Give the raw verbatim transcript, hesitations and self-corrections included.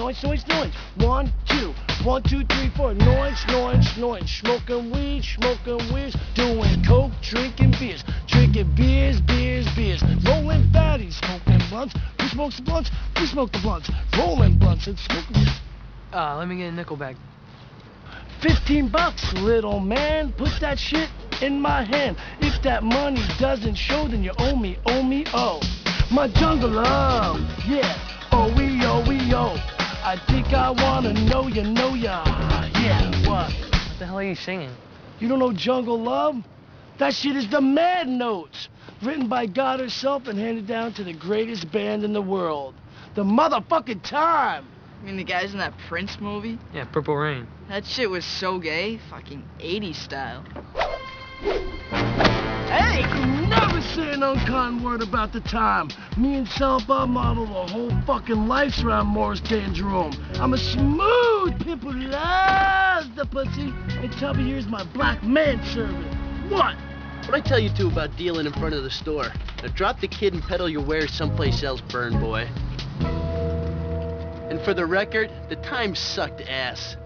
noise, noise, noise. One, two, one, two, three, four. Noise, noise, noise. Smoking weed, smoking weed. Doing coke, drinking beers. Drinking beers, beers, beers. Rolling fatties, smoking blunts. Who smokes the blunts? We smoke the blunts. Rolling blunts and smoking. Uh, let me get a nickel bag. Fifteen bucks, little man. Put that shit in my hand. If that money doesn't show, then you owe me, owe me, oh. My jungle love, yeah. Oh, we, oh, we, oh. I think I wanna know you, know ya. Yeah, what? What the hell are you singing? You don't know Jungle Love? That shit is the Mad Notes. Written by God herself and handed down to the greatest band in the world. The motherfucking Time. I mean, the guys in that Prince movie? Yeah, Purple Rain. That shit was so gay, fucking eighties style. Hey, never say an unkind word about the Time. Me and Sal Bob model the whole fucking life around Morris Day and Jerome. I'm a smooth pimp who loves the pussy, and Tubby here's my black manservant. What? What'd I tell you two about dealing in front of the store? Now drop the kid and peddle your wares someplace else, burn boy. And for the record, the Time sucked ass.